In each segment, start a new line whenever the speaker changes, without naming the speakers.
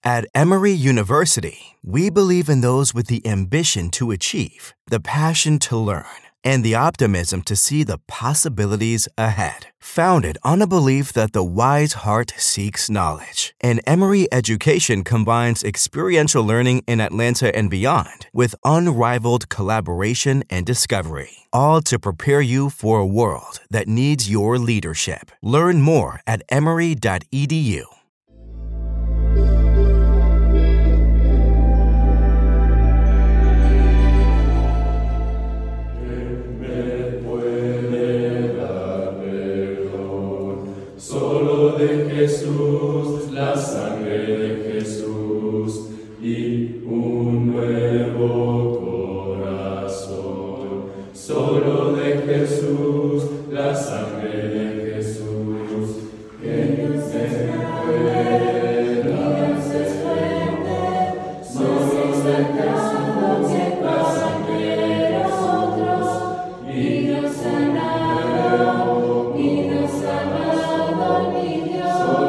At Emory University, we believe in those with the ambition to achieve, the passion to learn, and the optimism to see the possibilities ahead. Founded on a belief that the wise heart seeks knowledge, and Emory education combines experiential learning in Atlanta and beyond with unrivaled collaboration and discovery, all to prepare you for a world that needs your leadership. Learn more at emory.edu.
Jesús, la sangre de Jesús y un nuevo corazón. Solo de Jesús, la sangre de Jesús, que nos recuerda se fuerte. Solo de Jesús, la sangre de nosotros y nos sanado, y nos sanado, mi Dios.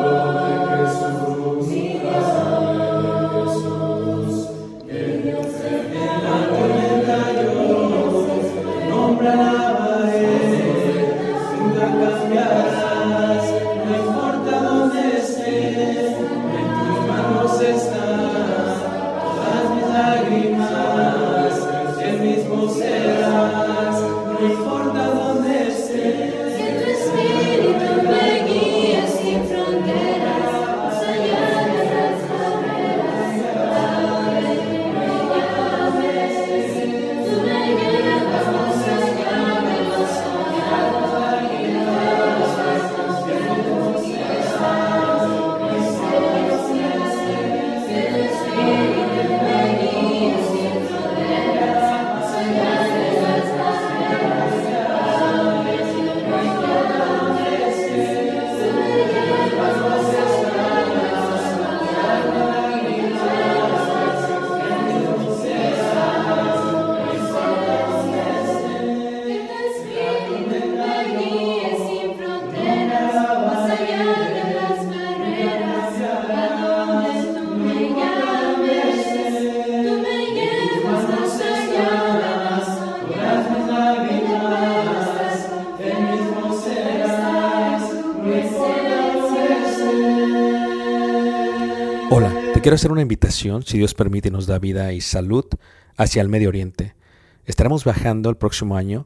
Hola, te quiero hacer una invitación, si Dios permite y nos da vida y salud, hacia el Medio Oriente. Estaremos viajando el próximo año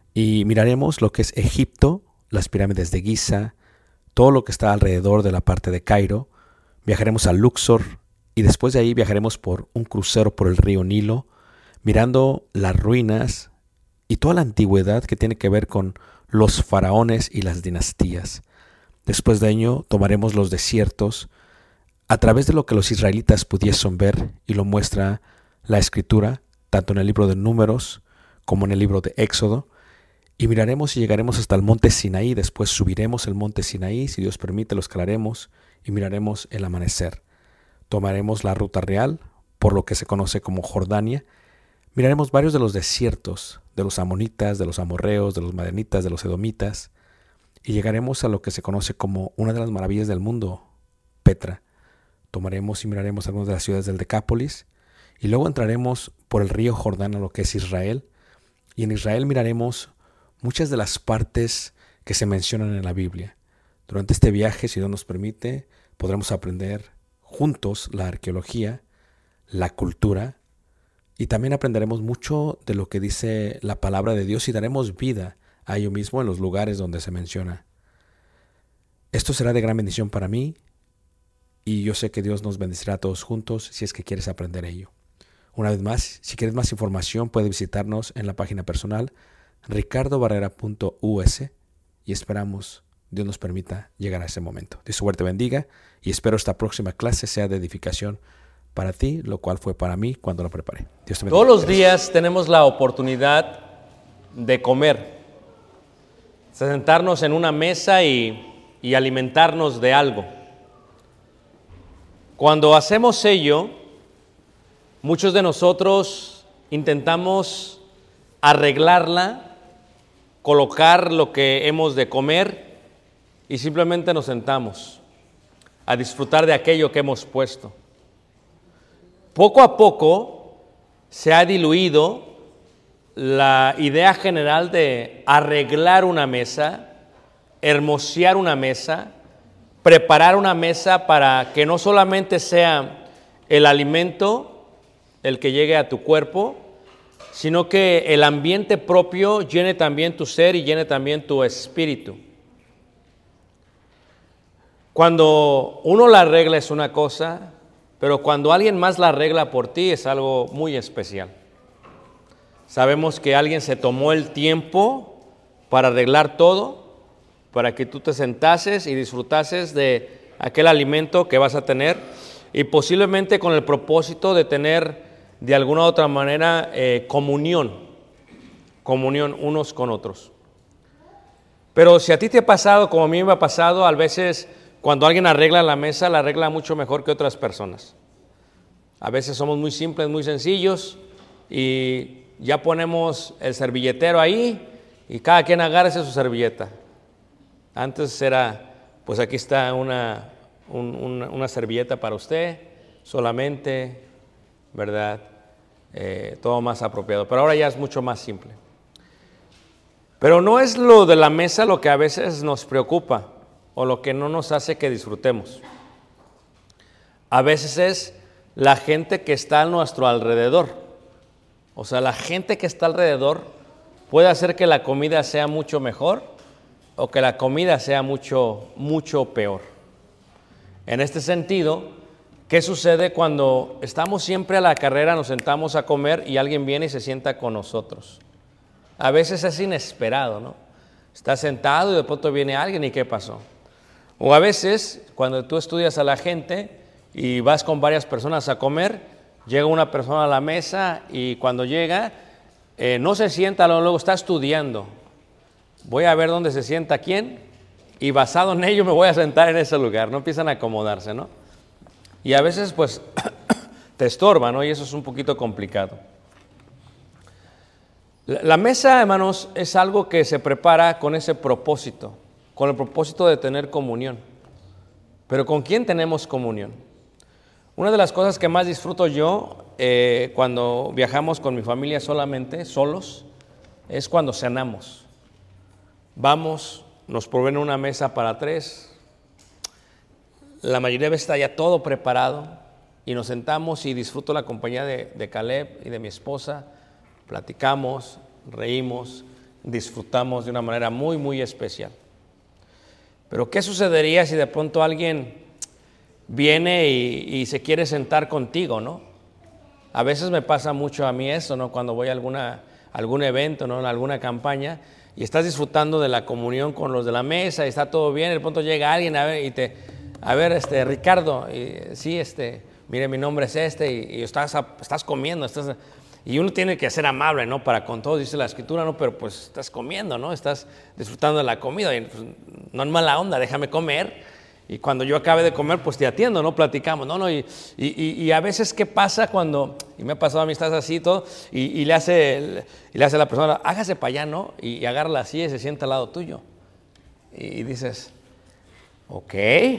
y miraremos lo que es Egipto, las pirámides de Giza, todo lo que está alrededor de la parte de Cairo. Viajaremos a Luxor y después de ahí viajaremos por un crucero por el río Nilo, mirando las ruinas y toda la antigüedad que tiene que ver con los faraones y las dinastías. Después de ello tomaremos los desiertos, a través de lo que los israelitas pudiesen ver, y lo muestra la Escritura, tanto en el libro de Números como en el libro de Éxodo, y miraremos y llegaremos hasta el monte Sinaí. Después subiremos el monte Sinaí, si Dios permite lo escalaremos y miraremos el amanecer. Tomaremos la ruta real, por lo que se conoce como Jordania. Miraremos varios de los desiertos, de los amonitas, de los amorreos, de los madianitas, de los edomitas, y llegaremos a lo que se conoce como una de las maravillas del mundo, Petra. Tomaremos y miraremos algunas de las ciudades del Decápolis y luego entraremos por el río Jordán a lo que es Israel, y en Israel miraremos muchas de las partes que se mencionan en la Biblia. Durante este viaje, si Dios nos permite, podremos aprender juntos la arqueología, la cultura, y también aprenderemos mucho de lo que dice la palabra de Dios y daremos vida a ello mismo en los lugares donde se menciona. Esto será de gran bendición para mí, y yo sé que Dios nos bendecirá a todos juntos si es que quieres aprender ello. Una vez más, si quieres más información, puedes visitarnos en la página personal ricardobarrera.us, y esperamos Dios nos permita llegar a ese momento. Dios te bendiga y espero esta próxima clase sea de edificación para ti, lo cual fue para mí cuando lo preparé. Dios te bendiga.
Todos los días tenemos la oportunidad de comer, sentarnos en una mesa y alimentarnos de algo. Cuando hacemos ello, muchos de nosotros intentamos arreglarla, colocar lo que hemos de comer y simplemente nos sentamos a disfrutar de aquello que hemos puesto. poco a poco se ha diluido la idea general de arreglar una mesa, hermosear una mesa, preparar una mesa para que no solamente sea el alimento el que llegue a tu cuerpo, sino que el ambiente propio llene también tu ser y llene también tu espíritu. Cuando uno la arregla es una cosa, pero cuando alguien más la arregla por ti es algo muy especial. Sabemos que alguien se tomó el tiempo para arreglar todo, para que tú te sentases y disfrutases de aquel alimento que vas a tener, y posiblemente con el propósito de tener de alguna u otra manera comunión unos con otros. Pero si a ti te ha pasado como a mí me ha pasado, a veces cuando alguien arregla la mesa, la arregla mucho mejor que otras personas. A veces somos muy simples, muy sencillos, y ya ponemos el servilletero ahí y cada quien agárrese su servilleta. Antes era, pues aquí está una servilleta para usted, solamente, ¿verdad? Todo más apropiado. Pero ahora ya es mucho más simple. Pero no es lo de la mesa lo que a veces nos preocupa o lo que no nos hace que disfrutemos. A veces es la gente que está a nuestro alrededor. O sea, la gente que está alrededor puede hacer que la comida sea mucho mejor o que la comida sea mucho, mucho peor. En este sentido, ¿qué sucede cuando estamos siempre a la carrera, nos sentamos a comer y alguien viene y se sienta con nosotros? A veces es inesperado, ¿no? Estás sentado y de pronto viene alguien y ¿qué pasó? O a veces, cuando tú estudias a la gente y vas con varias personas a comer, llega una persona a la mesa y cuando llega, no se sienta, luego está estudiando. Voy a ver dónde se sienta quién y basado en ello me voy a sentar en ese lugar. No empiezan a acomodarse, ¿no? Y a veces, pues, te estorba, ¿no? Y eso es un poquito complicado. La mesa, hermanos, es algo que se prepara con ese propósito, con el propósito de tener comunión. Pero ¿con quién tenemos comunión? Una de las cosas que más disfruto yo cuando viajamos con mi familia solamente, solos, es cuando cenamos. Vamos, nos proveen una mesa para 3. La mayoría de veces está ya todo preparado y nos sentamos y disfruto la compañía de Caleb y de mi esposa. Platicamos, reímos, disfrutamos de una manera muy, muy especial. Pero ¿qué sucedería si de pronto alguien viene y se quiere sentar contigo, ¿no? A veces me pasa mucho a mí eso, ¿no? Cuando voy a algún evento, ¿no? En alguna campaña y estás disfrutando de la comunión con los de la mesa y está todo bien, de pronto llega alguien a ver, Ricardo, sí, mire, mi nombre es y estás comiendo, y uno tiene que ser amable, ¿no? Para con todos, dice la Escritura, ¿no? Pero pues estás comiendo, ¿no? Estás disfrutando de la comida y pues, no es mala onda, déjame comer. Y cuando yo acabe de comer, pues te atiendo, ¿no? Platicamos, ¿no? Y a veces, ¿qué pasa cuando, y me ha pasado a mí, estás así y todo, y le hace a la persona, hágase para allá, ¿no? Y agarra la silla y se sienta al lado tuyo. Y dices, ok,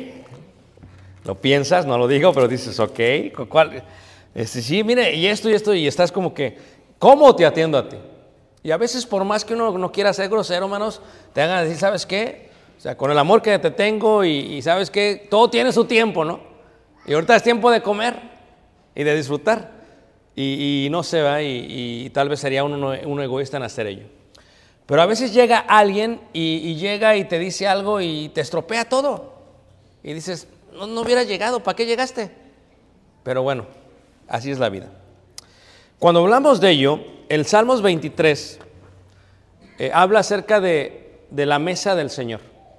lo piensas, no lo digo, pero dices, ok, ¿cuál? Sí, mire, y esto, y estás como que, ¿cómo te atiendo a ti? Y a veces, por más que uno no quiera ser grosero, hermanos, te hagan decir, ¿sabes qué? O sea, con el amor que te tengo y ¿sabes qué? Todo tiene su tiempo, ¿no? Y ahorita es tiempo de comer y de disfrutar. Y no se va, y tal vez sería uno egoísta en hacer ello. Pero a veces llega alguien y llega y te dice algo y te estropea todo. Y dices, no hubiera llegado, ¿para qué llegaste? Pero bueno, así es la vida. Cuando hablamos de ello, el Salmos 23 habla acerca de la mesa del Señor.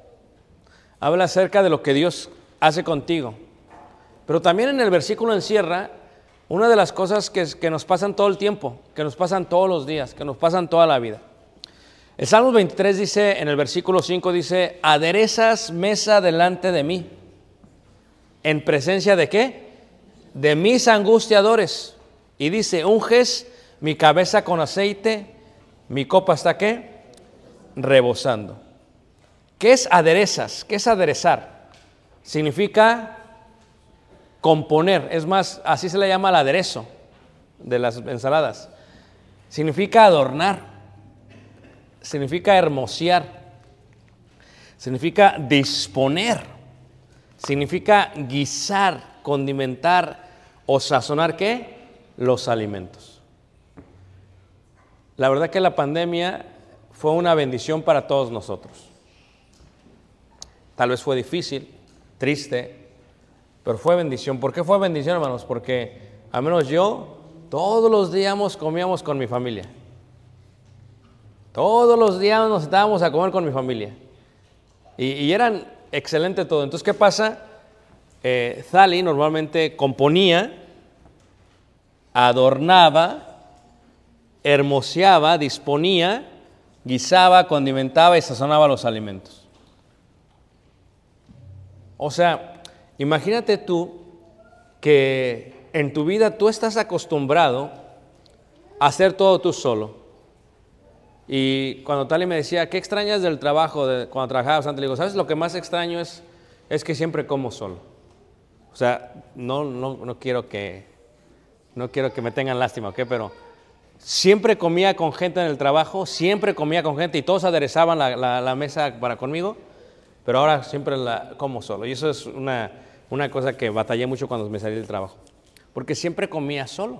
Habla acerca de lo que Dios hace contigo. Pero también en el versículo encierra una de las cosas que nos pasan todo el tiempo, que nos pasan todos los días, que nos pasan toda la vida. El Salmos 23 dice, en el versículo 5 dice, aderezas mesa delante de mí. ¿En presencia de qué? De mis angustiadores. Y dice, unges mi cabeza con aceite, mi copa está ¿qué? Rebosando. ¿Qué es aderezas? ¿Qué es aderezar? Significa componer. Es más, así se le llama el aderezo de las ensaladas. Significa adornar, significa hermosear, significa disponer, significa guisar, condimentar o sazonar, ¿qué? Los alimentos. La verdad que la pandemia fue una bendición para todos nosotros. Tal vez fue difícil, triste, pero fue bendición. ¿Por qué fue bendición, hermanos? Porque al menos yo todos los días comíamos con mi familia. Todos los días nos sentábamos a comer con mi familia. Y eran excelente todo. Entonces, ¿qué pasa? Thali normalmente componía, adornaba, hermoseaba, disponía, guisaba, condimentaba y sazonaba los alimentos. O sea, imagínate tú que en tu vida tú estás acostumbrado a hacer todo tú solo. Y cuando Thali me decía, ¿qué extrañas del trabajo cuando trabajabas antes? Le digo, ¿sabes? Lo que más extraño es que siempre como solo. O sea, no quiero que me tengan lástima, ¿ok? Pero siempre comía con gente en el trabajo, siempre comía con gente y todos aderezaban la mesa para conmigo, pero ahora siempre la como solo. Y eso es una cosa que batallé mucho cuando me salí del trabajo, porque siempre comía solo.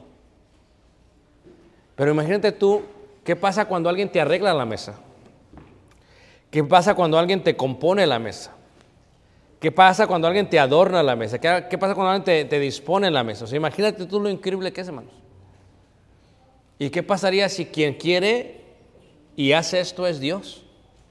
Pero imagínate tú, ¿qué pasa cuando alguien te arregla la mesa? ¿Qué pasa cuando alguien te compone la mesa? ¿Qué pasa cuando alguien te adorna la mesa? ¿Qué pasa cuando alguien te dispone la mesa? O sea, imagínate tú lo increíble que es, hermanos. ¿Y qué pasaría si quien quiere y hace esto es Dios?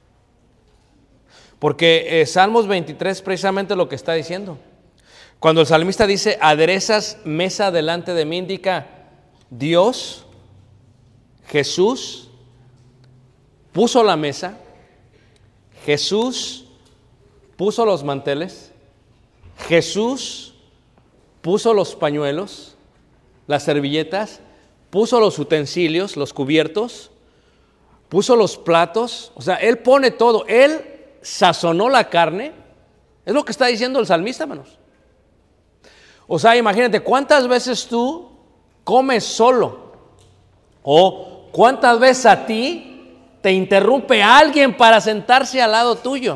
Porque Salmos 23 precisamente lo que está diciendo. Cuando el salmista dice, aderezas mesa delante de mí, indica Dios, Jesús, puso la mesa, Jesús puso los manteles, Jesús puso los pañuelos, las servilletas, puso los utensilios, los cubiertos, puso los platos. O sea, Él pone todo. Él sazonó la carne. Es lo que está diciendo el salmista, hermanos. O sea, imagínate, ¿cuántas veces tú comes solo? ¿O cuántas veces a ti te interrumpe alguien para sentarse al lado tuyo?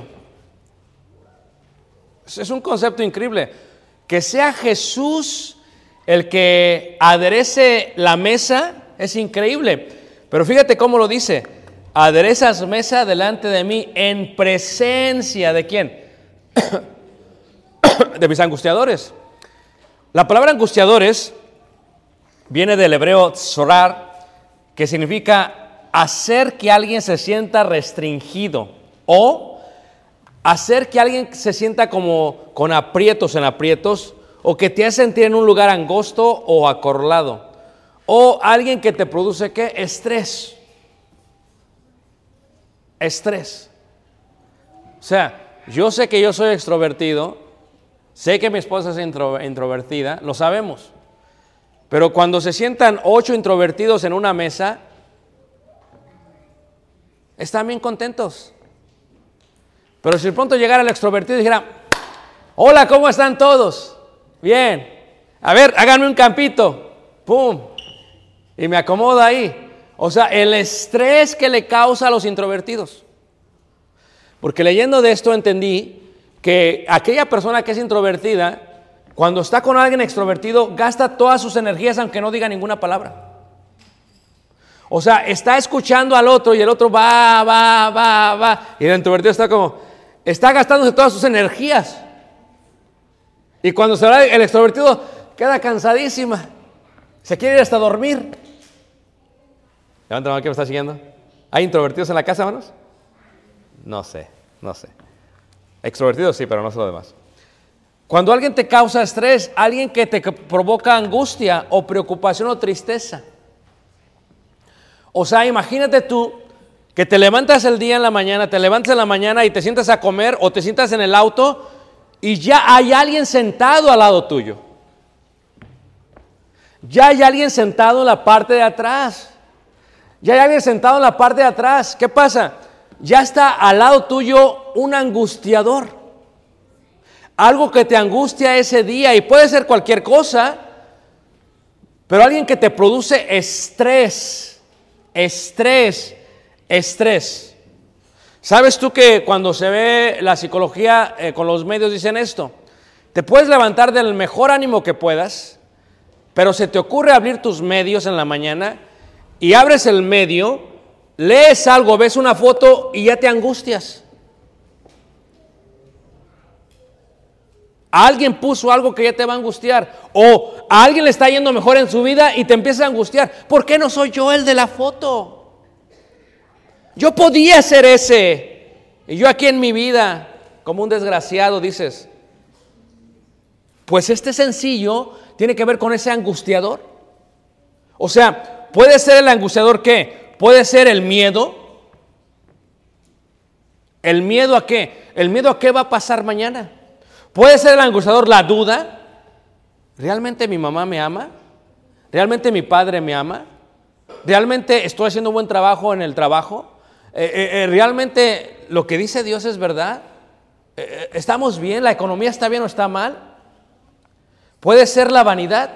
Es un concepto increíble. Que sea Jesús el que aderece la mesa es increíble. Pero fíjate cómo lo dice. Aderezas mesa delante de mí en presencia ¿de quién? De mis angustiadores. La palabra angustiadores viene del hebreo tzorar, que significa hacer que alguien se sienta restringido o hacer que alguien se sienta como con aprietos en aprietos, o que te hace sentir en un lugar angosto o acorralado, o alguien que te produce ¿qué? Estrés. Estrés. O sea, yo sé que yo soy extrovertido, sé que mi esposa es introvertida, lo sabemos, pero cuando se sientan 8 introvertidos en una mesa, están bien contentos. Pero si de pronto llegara el extrovertido y dijera, hola, ¿cómo están todos? Bien. A ver, háganme un campito. ¡Pum! Y me acomodo ahí. O sea, el estrés que le causa a los introvertidos. Porque leyendo de esto entendí que aquella persona que es introvertida, cuando está con alguien extrovertido, gasta todas sus energías aunque no diga ninguna palabra. O sea, está escuchando al otro y el otro va. Y el introvertido está gastándose todas sus energías. Y cuando se va el extrovertido, queda cansadísima. Se quiere ir hasta dormir. Levanta la mano que me está siguiendo. ¿Hay introvertidos en la casa, hermanos? No sé. Extrovertidos sí, pero no sé lo demás. Cuando alguien te causa estrés, alguien que te provoca angustia o preocupación o tristeza. O sea, imagínate tú que te levantas el día en la mañana, te levantas en la mañana y te sientas a comer o te sientas en el auto y ya hay alguien sentado al lado tuyo. Ya hay alguien sentado en la parte de atrás. Ya hay alguien sentado en la parte de atrás. ¿Qué pasa? Ya está al lado tuyo un angustiador. algo que te angustia ese día, y puede ser cualquier cosa, pero alguien que te produce estrés. ¿Sabes tú que cuando se ve la psicología con los medios dicen esto? Te puedes levantar del mejor ánimo que puedas, pero se te ocurre abrir tus medios en la mañana y abres el medio, lees algo, ves una foto y ya te angustias. Alguien puso algo que ya te va a angustiar, o a alguien le está yendo mejor en su vida y te empieza a angustiar. ¿Por qué no soy yo el de la foto? Yo podía ser ese, y yo aquí en mi vida como un desgraciado, dices. Pues este sencillo tiene que ver con ese angustiador. O sea, puede ser el angustiador, ¿qué? Puede ser el miedo. ¿El miedo a qué? El miedo a qué va a pasar mañana. Puede ser el angustiador la duda. ¿Realmente mi mamá me ama? ¿Realmente mi padre me ama? ¿Realmente estoy haciendo un buen trabajo en el trabajo? ¿Realmente lo que dice Dios es verdad? ¿Estamos bien? ¿La economía está bien o está mal? Puede ser la vanidad.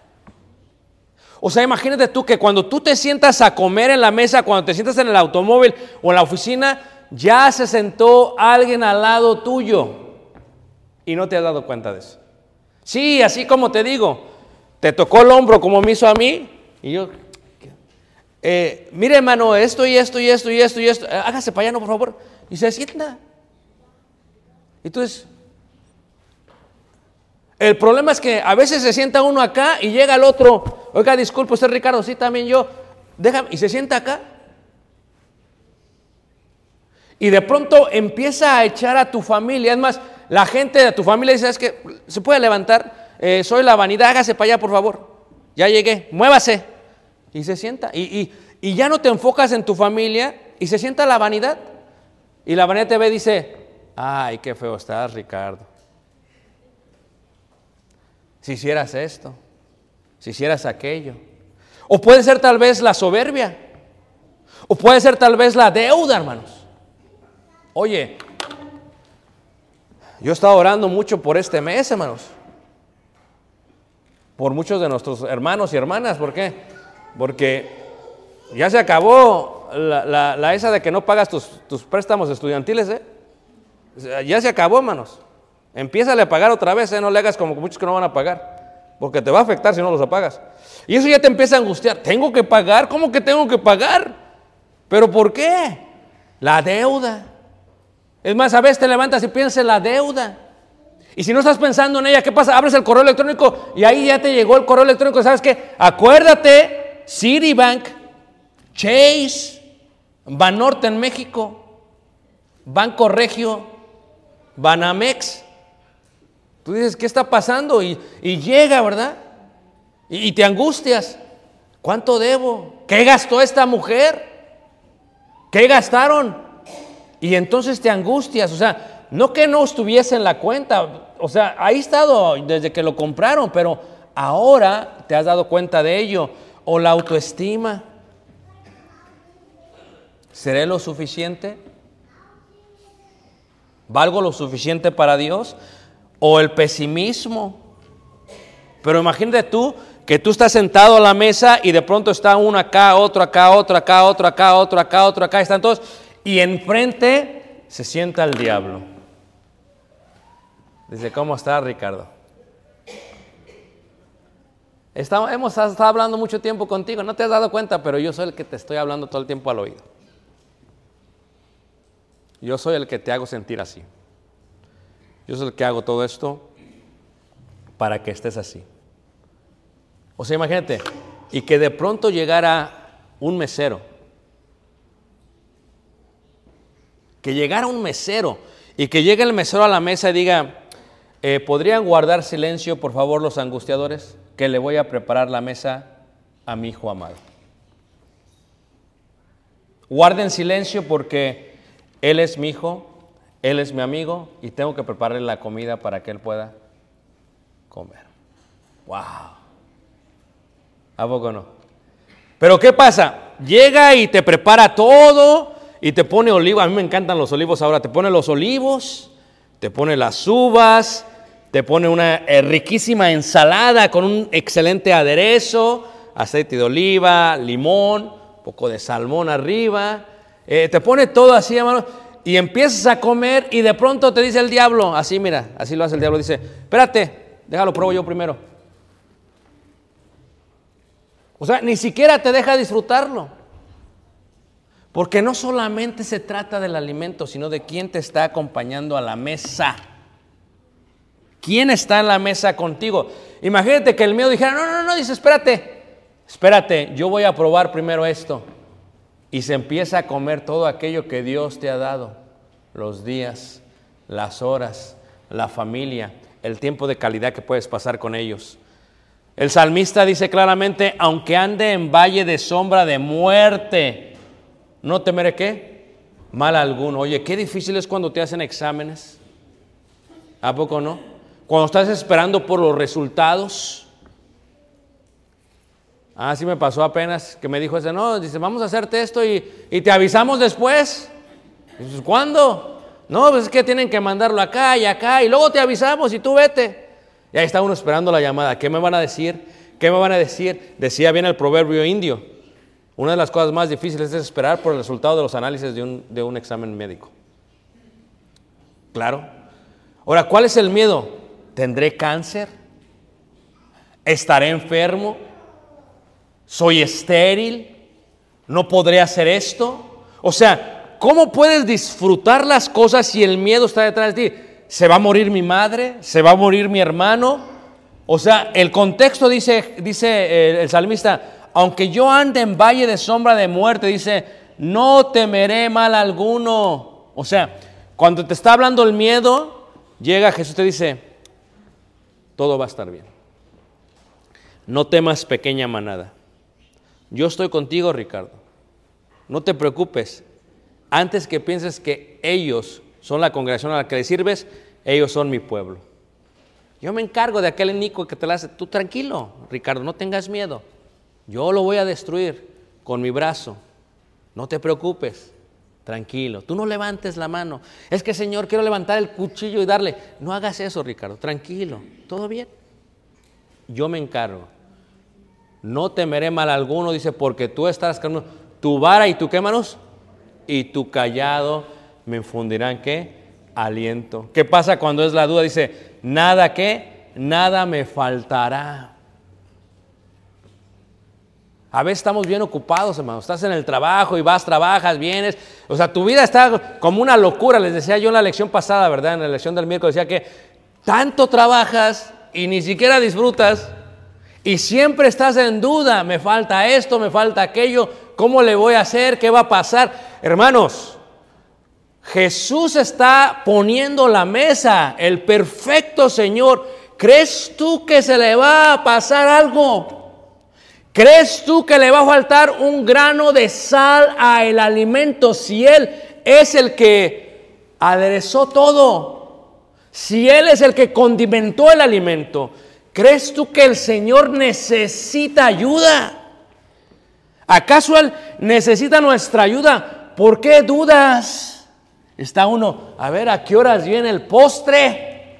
O sea, imagínate tú que cuando tú te sientas a comer en la mesa, cuando te sientas en el automóvil o en la oficina, ya se sentó alguien al lado tuyo y no te has dado cuenta de eso. Sí, así como te digo, te tocó el hombro como me hizo a mí y yo, mire hermano, esto y esto y esto y esto y esto, hágase para allá, no, por favor, y se sienta. Entonces, el problema es que a veces se sienta uno acá y llega el otro, oiga, disculpe usted Ricardo, sí, también yo, déjame, y se sienta acá. Y de pronto empieza a echar a tu familia. Es más, la gente de tu familia dice, es que se puede levantar, soy la vanidad, hágase para allá por favor, ya llegué, muévase. Y se sienta, y ya no te enfocas en tu familia, y se sienta la vanidad. Y la vanidad te ve y dice, ay, qué feo estás, Ricardo. Si hicieras esto, si hicieras aquello. O puede ser tal vez la soberbia, o puede ser tal vez la deuda, hermanos. Oye, yo he estado orando mucho por este mes, hermanos, por muchos de nuestros hermanos y hermanas. ¿Por qué? Porque ya se acabó la esa de que no pagas tus préstamos estudiantiles, ya se acabó, hermanos. Empiézale a pagar otra vez, no le hagas como muchos que no van a pagar, porque te va a afectar si no los pagas. Y eso ya te empieza a angustiar. ¿Tengo que pagar? ¿Cómo que tengo que pagar? ¿Pero por qué? La deuda. Es más, a veces te levantas y piensas en la deuda. Y si no estás pensando en ella, ¿qué pasa? Abres el correo electrónico y ahí ya te llegó el correo electrónico. ¿Sabes qué? Acuérdate, Citibank, Chase, Banorte en México, Banco Regio, Banamex. Tú dices, ¿qué está pasando? Y llega, ¿verdad? Y te angustias. ¿Cuánto debo? ¿Qué gastó esta mujer? ¿Qué gastaron? Y entonces te angustias. O sea, no que no estuviese en la cuenta. O sea, ahí ha estado desde que lo compraron, pero ahora te has dado cuenta de ello. O la autoestima. ¿Seré lo suficiente? ¿Valgo lo suficiente para Dios? O el pesimismo. Pero imagínate tú que tú estás sentado a la mesa y de pronto está uno acá, otro acá, otro acá, otro acá, otro acá, otro acá, están todos, y enfrente se sienta el diablo. Dice, ¿cómo está, Ricardo? Hemos estado hablando mucho tiempo contigo, no te has dado cuenta, pero yo soy el que te estoy hablando todo el tiempo al oído. Yo soy el que te hago sentir así. Yo soy el que hago todo esto para que estés así. O sea, imagínate, y que de pronto llegara un mesero. Que llegara un mesero y que llegue el mesero a la mesa y diga, ¿podrían guardar silencio, por favor, los angustiadores? Que le voy a preparar la mesa a mi hijo amado. Guarden silencio porque él es mi hijo, él es mi amigo y tengo que prepararle la comida para que él pueda comer. ¡Wow! ¿A poco no? Pero ¿qué pasa? Llega y te prepara todo y te pone olivos. A mí me encantan los olivos ahora. Te pone los olivos, te pone las uvas, te pone una riquísima ensalada con un excelente aderezo, aceite de oliva, limón, poco de salmón arriba. Te pone todo así, hermano, y empiezas a comer y de pronto te dice el diablo, así mira, así lo hace el diablo, dice, espérate, déjalo, pruebo yo primero. O sea, ni siquiera te deja disfrutarlo. Porque no solamente se trata del alimento, sino de quién te está acompañando a la mesa. ¿Quién está en la mesa contigo? Imagínate que el miedo dijera, no, dice, espérate, yo voy a probar primero esto. Y se empieza a comer todo aquello que Dios te ha dado. Los días, las horas, la familia, el tiempo de calidad que puedes pasar con ellos. El salmista dice claramente, aunque ande en valle de sombra de muerte, no temeré ¿qué? Mal alguno. Oye, qué difícil es cuando te hacen exámenes. ¿A poco no? Cuando estás esperando por los resultados. Sí me pasó apenas que me dijo ese, no, dice, vamos a hacerte esto y te avisamos después. Dices, ¿cuándo? No, pues es que tienen que mandarlo acá y luego te avisamos y tú vete. Y ahí está uno esperando la llamada. ¿Qué me van a decir? ¿Qué me van a decir? Decía bien el proverbio indio. Una de las cosas más difíciles es esperar por el resultado de los análisis de un examen médico. Claro. Ahora, ¿cuál es el miedo? ¿Tendré cáncer? ¿Estaré enfermo? ¿Soy estéril? ¿No podré hacer esto? O sea, ¿cómo puedes disfrutar las cosas si el miedo está detrás de ti? ¿Se va a morir mi madre? ¿Se va a morir mi hermano? O sea, el contexto dice el salmista, aunque yo ande en valle de sombra de muerte, dice, no temeré mal alguno. O sea, cuando te está hablando el miedo, llega Jesús y te dice, todo va a estar bien. No temas, pequeña manada. Yo estoy contigo, Ricardo. No te preocupes. Antes que pienses que ellos son la congregación a la que le sirves, ellos son mi pueblo. Yo me encargo de aquel inicuo que te la hace. Tú tranquilo, Ricardo, no tengas miedo. Yo lo voy a destruir con mi brazo. No te preocupes, tranquilo. Tú no levantes la mano. Es que, Señor, quiero levantar el cuchillo y darle. No hagas eso, Ricardo, tranquilo. ¿Todo bien? Yo me encargo. No temeré mal alguno, dice, porque tú estarás conmigo. Tu vara y tu, ¿qué, manos? Y tu callado me infundirán, ¿qué? Aliento. ¿Qué pasa cuando es la duda? Dice, nada, ¿qué? Nada me faltará. A veces estamos bien ocupados, hermano. Estás en el trabajo y vas, trabajas, vienes. O sea, tu vida está como una locura. Les decía yo en la lección pasada, ¿verdad? En la lección del miércoles decía que tanto trabajas y ni siquiera disfrutas. Y siempre estás en duda. Me falta esto, me falta aquello. ¿Cómo le voy a hacer? ¿Qué va a pasar? Hermanos, Jesús está poniendo la mesa. El perfecto Señor. ¿Crees tú que se le va a pasar algo? ¿Crees tú que le va a faltar un grano de sal al alimento si Él es el que aderezó todo? Si Él es el que condimentó el alimento, ¿crees tú que el Señor necesita ayuda? ¿Acaso Él necesita nuestra ayuda? ¿Por qué dudas? Está uno, a ver, ¿a qué horas viene el postre?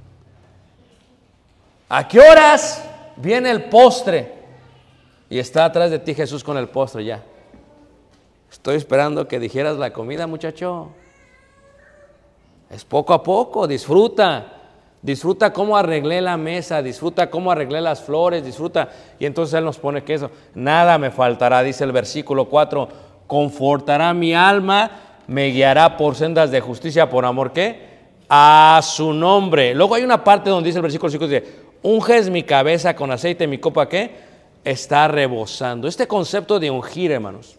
¿A qué horas viene el postre? Y está atrás de ti Jesús con el postre ya. Estoy esperando que dijeras la comida, muchacho. Es poco a poco, disfruta. Disfruta cómo arreglé la mesa, disfruta cómo arreglé las flores, disfruta. Y entonces Él nos pone que eso, nada me faltará, dice el versículo 4. Confortará mi alma, me guiará por sendas de justicia, por amor, ¿qué? A su nombre. Luego hay una parte donde dice el versículo 5, dice, unges mi cabeza con aceite, mi copa, ¿qué? Está rebosando. Este concepto de ungir, hermanos,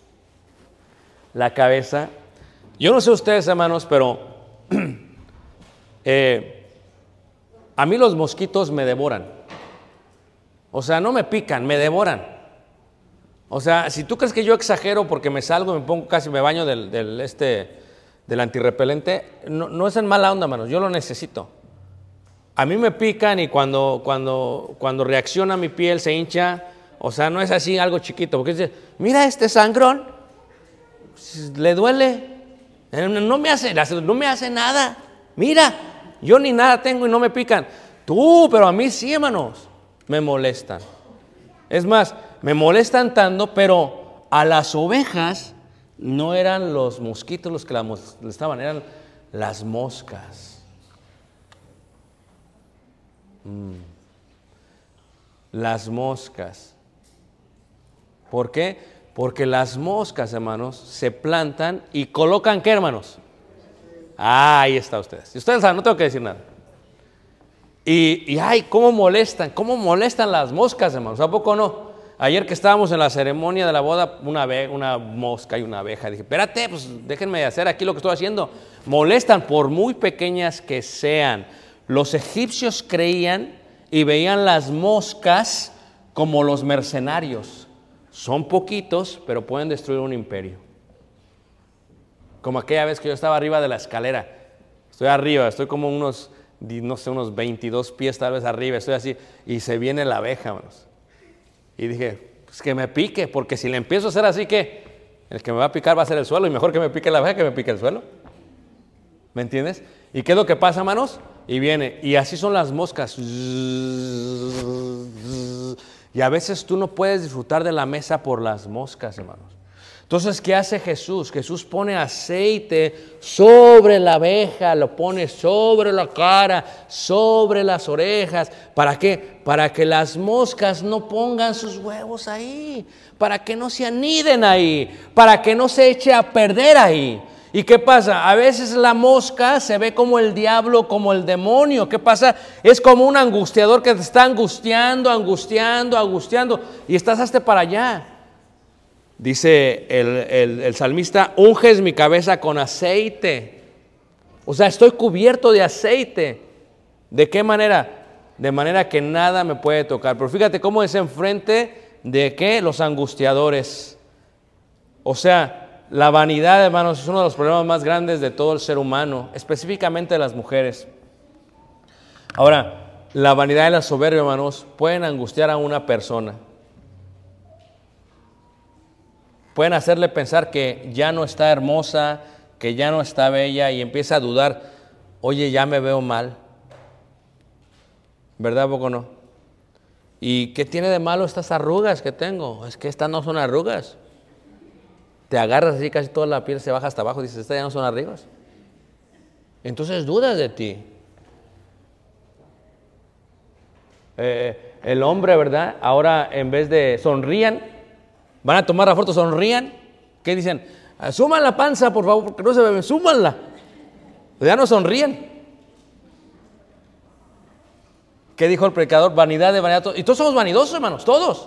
la cabeza, yo no sé ustedes, hermanos, pero a mí los mosquitos me devoran. O sea, no me pican, me devoran. O sea, si tú crees que yo exagero porque me salgo y me pongo casi, me baño del antirrepelente, no es en mala onda, hermanos, yo lo necesito. A mí me pican y cuando reacciona mi piel se hincha, o sea, no es así algo chiquito, porque dice, mira este sangrón, le duele, no me hace nada, mira, yo ni nada tengo y no me pican. Tú, pero a mí sí, hermanos, me molestan. Es más, me molestan tanto, pero a las ovejas no eran los mosquitos los que las molestaban, eran las moscas. Las moscas. ¿Por qué? Porque las moscas, hermanos, se plantan y colocan, ¿qué, hermanos? Ahí está ustedes. Y ustedes saben, no tengo que decir nada. Y ay, cómo molestan las moscas, hermanos. ¿A poco no? Ayer que estábamos en la ceremonia de la boda, una mosca y una abeja. Dije, espérate, pues déjenme hacer aquí lo que estoy haciendo. Molestan por muy pequeñas que sean. Los egipcios creían y veían las moscas como los mercenarios. Son poquitos, pero pueden destruir un imperio. Como aquella vez que yo estaba arriba de la escalera. Estoy como unos 22 pies tal vez arriba, estoy así, y se viene la abeja, hermanos. Y dije, pues que me pique, porque si le empiezo a hacer así, ¿qué? El que me va a picar va a ser el suelo, y mejor que me pique la abeja que me pique el suelo. ¿Me entiendes? ¿Y qué es lo que pasa, hermanos? Y viene, y así son las moscas. Y a veces tú no puedes disfrutar de la mesa por las moscas, hermanos. Entonces, ¿qué hace Jesús? Jesús pone aceite sobre la abeja, lo pone sobre la cara, sobre las orejas. ¿Para qué? Para que las moscas no pongan sus huevos ahí, para que no se aniden ahí, para que no se eche a perder ahí. ¿Y qué pasa? A veces la mosca se ve como el diablo, como el demonio. ¿Qué pasa? Es como un angustiador que te está angustiando, y estás hasta para allá. Dice el salmista, unges mi cabeza con aceite. O sea, estoy cubierto de aceite. ¿De qué manera? De manera que nada me puede tocar. Pero fíjate cómo es enfrente de ¿qué? Los angustiadores. O sea, la vanidad, hermanos, es uno de los problemas más grandes de todo el ser humano, específicamente de las mujeres. Ahora, la vanidad y la soberbia, hermanos, pueden angustiar a una persona. Pueden hacerle pensar que ya no está hermosa, que ya no está bella y empieza a dudar, oye, ya me veo mal. ¿Verdad, poco no? ¿Y qué tiene de malo estas arrugas que tengo? Es que estas no son arrugas. Te agarras así, casi toda la piel se baja hasta abajo y dices, estas ya no son arrugas. Entonces dudas de ti. El hombre, ¿verdad? Ahora en vez de sonrían, van a tomar la foto, sonrían. ¿Qué dicen? Suman la panza, por favor, porque no se ve, súmanla. Ya no sonríen. ¿Qué dijo el predicador? Vanidad de vanidad. Y todos somos vanidosos, hermanos, todos.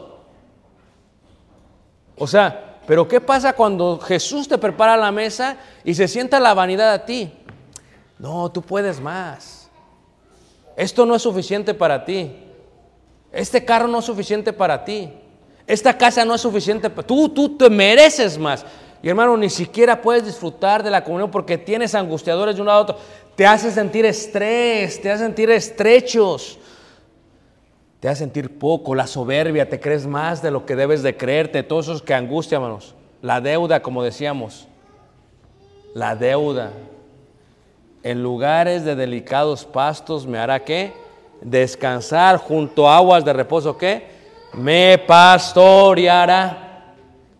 O sea, pero ¿qué pasa cuando Jesús te prepara la mesa y se sienta la vanidad a ti? No, tú puedes más. Esto no es suficiente para ti. Este carro no es suficiente para ti. Esta casa no es suficiente para ti. Tú te mereces más. Y hermano, ni siquiera puedes disfrutar de la comunión porque tienes angustiadores de un lado a otro. Te hace sentir estrés, te hace sentir estrechos. Te hace sentir poco, la soberbia, te crees más de lo que debes de creerte, todos esos que angustian, hermanos. La deuda, como decíamos, la deuda. En lugares de delicados pastos me hará ¿qué? Descansar junto a aguas de reposo, ¿qué? Me pastoreará.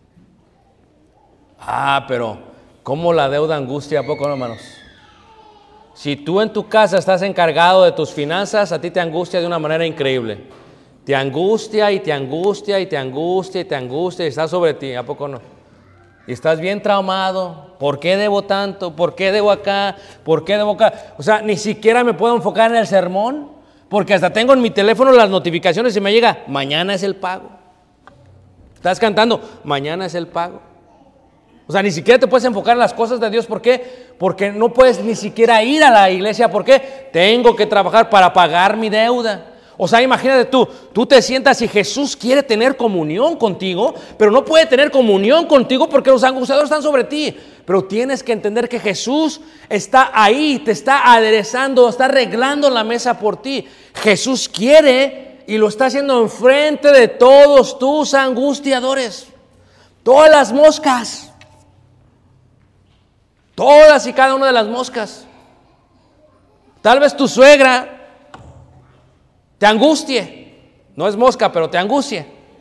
Pero ¿cómo la deuda angustia? ¿A poco no, hermanos? Si tú en tu casa estás encargado de tus finanzas, a ti te angustia de una manera increíble. Te angustia y te angustia y te angustia y te angustia y está sobre ti, ¿a poco no? Y estás bien traumado. ¿Por qué debo tanto? ¿Por qué debo acá? ¿Por qué debo acá? O sea, ni siquiera me puedo enfocar en el sermón, porque hasta tengo en mi teléfono las notificaciones y me llega, mañana es el pago. Estás cantando, mañana es el pago. O sea, ni siquiera te puedes enfocar en las cosas de Dios. ¿Por qué? Porque no puedes ni siquiera ir a la iglesia. ¿Por qué? Tengo que trabajar para pagar mi deuda. O sea, imagínate tú te sientas y Jesús quiere tener comunión contigo, pero no puede tener comunión contigo porque los angustiadores están sobre ti. Pero tienes que entender que Jesús está ahí, te está aderezando, está arreglando la mesa por ti. Jesús quiere y lo está haciendo enfrente de todos tus angustiadores. Todas las moscas. Todas y cada una de las moscas. Tal vez tu suegra te angustie. No es mosca, pero te angustie.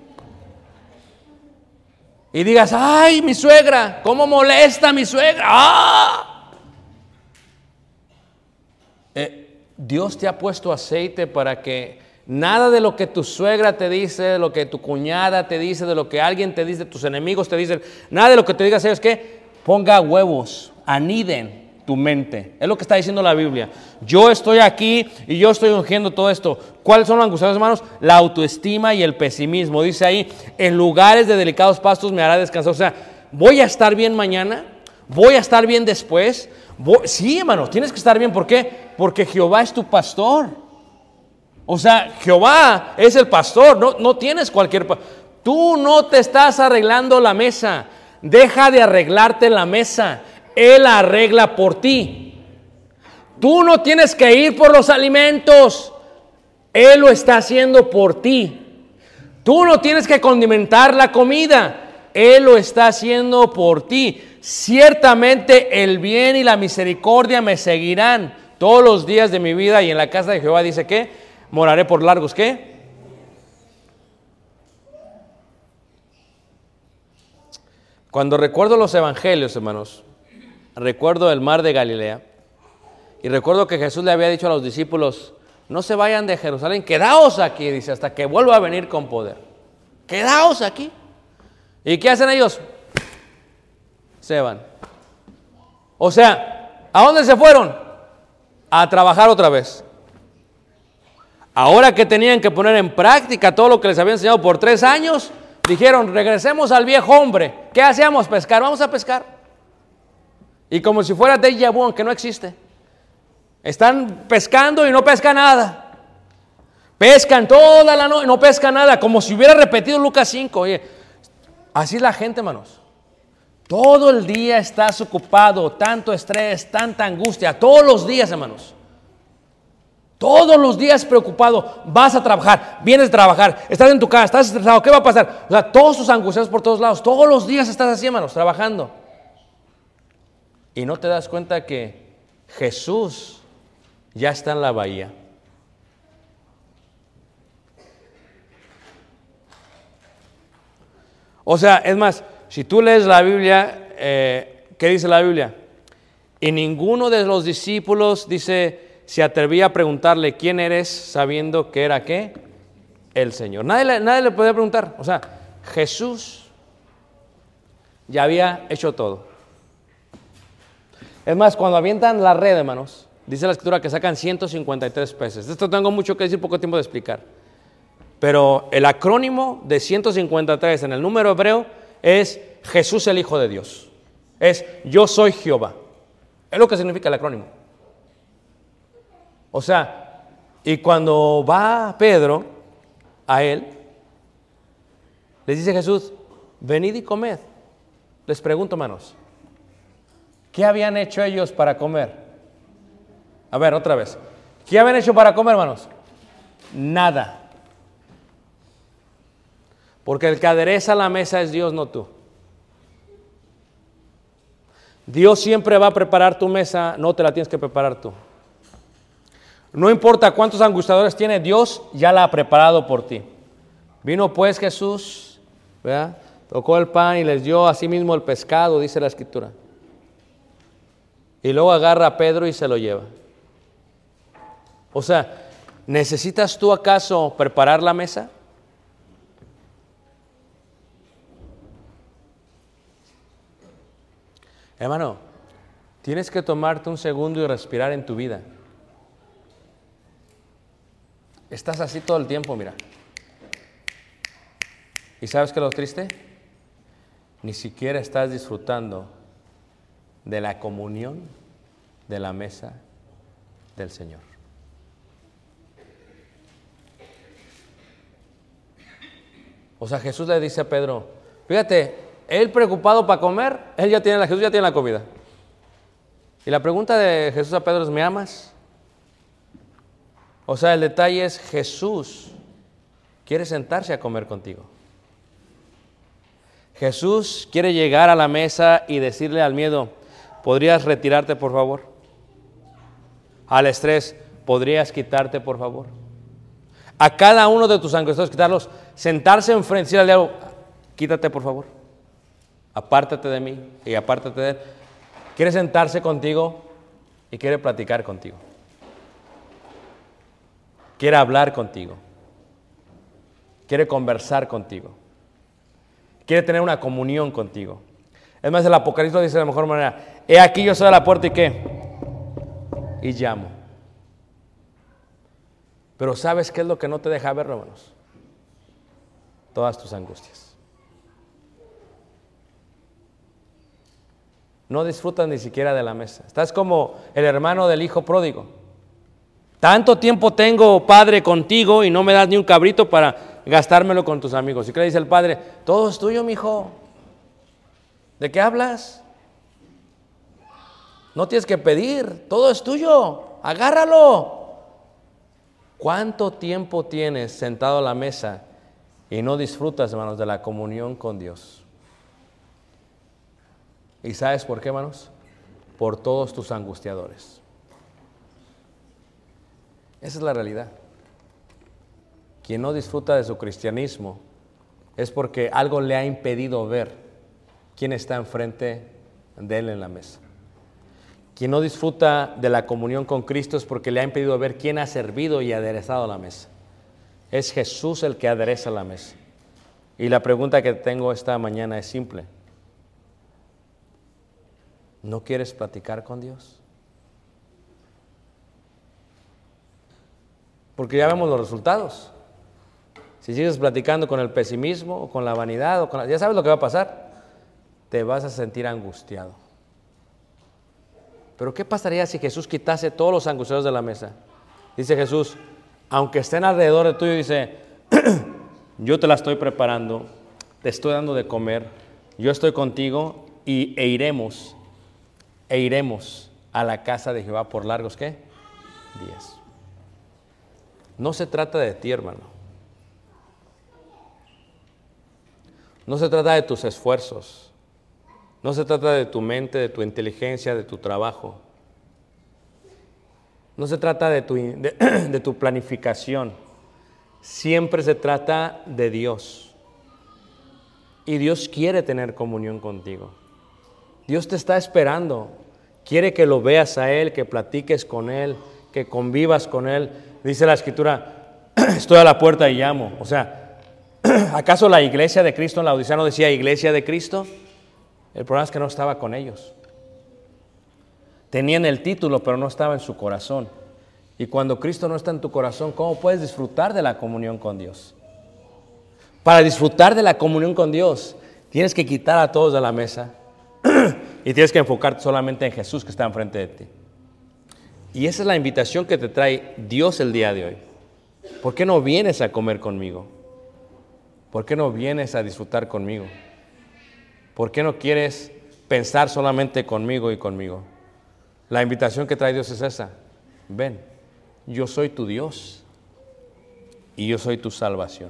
Y digas, ay, mi suegra, ¿cómo molesta mi suegra? ¡Ah! Dios te ha puesto aceite para que nada de lo que tu suegra te dice, de lo que tu cuñada te dice, de lo que alguien te dice, tus enemigos te dicen, nada de lo que te diga, ¿sabes qué? Ponga huevos, aniden tu mente. Es lo que está diciendo la Biblia. Yo estoy aquí y yo estoy ungiendo todo esto. ¿Cuáles son los angustiados, hermanos? La autoestima y el pesimismo. Dice ahí, en lugares de delicados pastos me hará descansar. O sea, voy a estar bien mañana, voy a estar bien después. Sí, hermano, tienes que estar bien. ¿Por qué? Porque Jehová es tu pastor. O sea, Jehová es el pastor. No tienes cualquier pastor. Tú no te estás arreglando la mesa. Deja de arreglarte la mesa. Él la arregla por ti. Tú no tienes que ir por los alimentos. Él lo está haciendo por ti. Tú no tienes que condimentar la comida. Él lo está haciendo por ti. Ciertamente el bien y la misericordia me seguirán todos los días de mi vida, y en la casa de Jehová dice que moraré por largos, ¿qué? Cuando recuerdo los evangelios, hermanos, recuerdo el mar de Galilea y recuerdo que Jesús le había dicho a los discípulos, no se vayan de Jerusalén, quedaos aquí, dice, hasta que vuelva a venir con poder. Quedaos aquí. ¿Y qué hacen ellos? Se van. O sea, ¿a dónde se fueron? A trabajar otra vez. Ahora que tenían que poner en práctica todo lo que les había enseñado por 3 años, dijeron, regresemos al viejo hombre. ¿Qué hacíamos? Pescar. Vamos a pescar. Y como si fuera déjà vu, que no existe. Están pescando y no pescan nada. Pescan toda la noche y no pescan nada, como si hubiera repetido Lucas 5. Oye, así es la gente, hermanos. Todo el día estás ocupado, tanto estrés, tanta angustia, todos los días, hermanos. Todos los días preocupado, vas a trabajar, vienes a trabajar, estás en tu casa, estás estresado, ¿qué va a pasar? O sea, todos tus angustiados por todos lados, todos los días estás así, hermanos, trabajando. Y no te das cuenta que Jesús ya está en la bahía. O sea, es más, si tú lees la Biblia, ¿qué dice la Biblia? Y ninguno de los discípulos, dice, se atrevía a preguntarle, ¿quién eres? Sabiendo que era, ¿qué? El Señor. Nadie le podía preguntar. O sea, Jesús ya había hecho todo. Es más, cuando avientan la red, hermanos, dice la Escritura que sacan 153 peces. De esto tengo mucho que decir, poco tiempo de explicar. Pero el acrónimo de 153 en el número hebreo es Jesús el Hijo de Dios. Es yo soy Jehová. Es lo que significa el acrónimo. O sea, y cuando va Pedro a él, les dice Jesús, venid y comed. Les pregunto, hermanos, ¿qué habían hecho ellos para comer? A ver, otra vez. ¿Qué habían hecho para comer, hermanos? Nada. Porque el que adereza la mesa es Dios, no tú. Dios siempre va a preparar tu mesa, no te la tienes que preparar tú. No importa cuántos angustiadores tiene, Dios ya la ha preparado por ti. Vino pues Jesús, ¿verdad? Tocó el pan y les dio a sí mismo el pescado, dice la Escritura. Y luego agarra a Pedro y se lo lleva. O sea, ¿necesitas tú acaso preparar la mesa? Hermano, tienes que tomarte un segundo y respirar en tu vida. Estás así todo el tiempo, mira. ¿Y sabes qué es lo triste? Ni siquiera estás disfrutando de la comunión de la mesa del Señor. O sea, Jesús le dice a Pedro, fíjate, él preocupado para comer, Jesús ya tiene la comida. Y la pregunta de Jesús a Pedro es, ¿me amas? O sea, el detalle es, Jesús quiere sentarse a comer contigo. Jesús quiere llegar a la mesa y decirle al miedo, ¿podrías retirarte, por favor? al estrés, ¿podrías quitarte, por favor? A cada uno de tus angustiadores, quitarlos, sentarse enfrente, decirle al diablo, quítate, por favor. Apártate de mí y apártate de él. Quiere sentarse contigo y quiere platicar contigo. Quiere hablar contigo. Quiere conversar contigo. Quiere tener una comunión contigo. Es más, el Apocalipsis lo dice de la mejor manera. He aquí yo soy a la puerta y ¿qué? Y llamo. Pero ¿sabes qué es lo que no te deja ver, hermanos? Todas tus angustias. No disfrutas ni siquiera de la mesa. Estás como el hermano del hijo pródigo. Tanto tiempo tengo, padre, contigo y no me das ni un cabrito para gastármelo con tus amigos. ¿Y qué le dice el padre? Todo es tuyo, mijo. ¿De qué hablas? No tienes que pedir, todo es tuyo. Agárralo. ¿Cuánto tiempo tienes sentado a la mesa y no disfrutas, hermanos, de la comunión con Dios? ¿Y sabes por qué, hermanos? Por todos tus angustiadores. Esa es la realidad. Quien no disfruta de su cristianismo es porque algo le ha impedido ver quién está enfrente de él en la mesa. Quien no disfruta de la comunión con Cristo es porque le ha impedido ver quién ha servido y aderezado la mesa. Es Jesús el que adereza la mesa. Y la pregunta que tengo esta mañana es simple. ¿No quieres platicar con Dios? Porque ya vemos los resultados. Si sigues platicando con el pesimismo o con la vanidad, ya sabes lo que va a pasar. Te vas a sentir angustiado. Pero ¿qué pasaría si Jesús quitase todos los angustiados de la mesa? Dice Jesús, aunque estén alrededor de tuyo, dice, yo te la estoy preparando, te estoy dando de comer, yo estoy contigo e iremos a la casa de Jehová por largos, ¿qué? Días. No se trata de ti, hermano. No se trata de tus esfuerzos. No se trata de tu mente, de tu inteligencia, de tu trabajo. No se trata de tu planificación. Siempre se trata de Dios. Y Dios quiere tener comunión contigo. Dios te está esperando. Quiere que lo veas a Él, que platiques con Él, que convivas con Él. Dice la Escritura, estoy a la puerta y llamo. O sea, ¿acaso la iglesia de Cristo en Laodicea no decía iglesia de Cristo? El problema es que no estaba con ellos. Tenían el título, pero no estaba en su corazón. Y cuando Cristo no está en tu corazón, ¿cómo puedes disfrutar de la comunión con Dios? Para disfrutar de la comunión con Dios, tienes que quitar a todos de la mesa y tienes que enfocarte solamente en Jesús que está enfrente de ti. Y esa es la invitación que te trae Dios el día de hoy. ¿Por qué no vienes a comer conmigo? ¿Por qué no vienes a disfrutar conmigo? ¿Por qué no quieres pensar solamente conmigo y conmigo? La invitación que trae Dios es esa. Ven, yo soy tu Dios y yo soy tu salvación.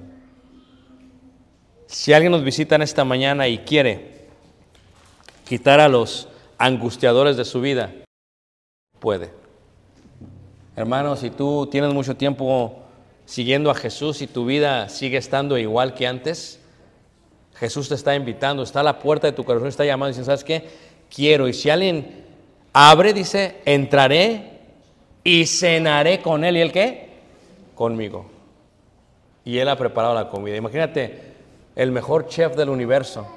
Si alguien nos visita en esta mañana y quiere quitar a los angustiadores de su vida, puede. Hermano, si tú tienes mucho tiempo siguiendo a Jesús y tu vida sigue estando igual que antes, Jesús te está invitando, está a la puerta de tu corazón, está llamando y dice, ¿sabes qué? Quiero. Y si alguien abre, dice, entraré y cenaré con él. ¿Y él qué? Conmigo. Y él ha preparado la comida. Imagínate el mejor chef del universo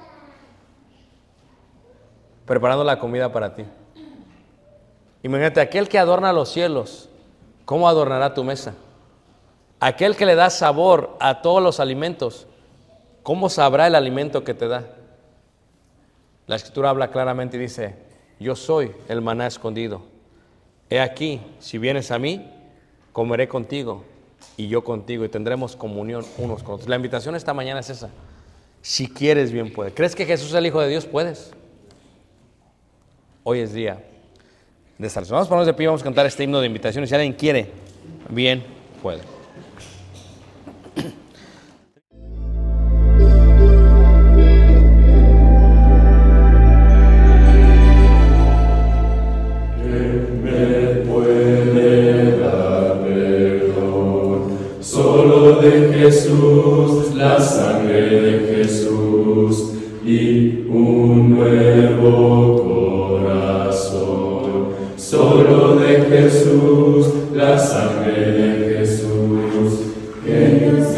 preparando la comida para ti. Imagínate aquel que adorna los cielos, ¿cómo adornará tu mesa? Aquel que le da sabor a todos los alimentos, ¿cómo sabrá el alimento que te da? La Escritura habla claramente y dice, yo soy el maná escondido. He aquí, si vienes a mí, comeré contigo y yo contigo y tendremos comunión unos con otros. La invitación esta mañana es esa. Si quieres, bien puedes. ¿Crees que Jesús es el Hijo de Dios? Puedes. Hoy es día de salvación. Vamos a ponernos de pie, vamos a cantar este himno de invitación. Si alguien quiere, bien puede.
Puede de Jesús y un nuevo corazón. Solo de Jesús, la sangre de Jesús, que nos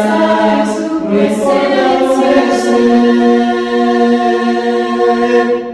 Serás,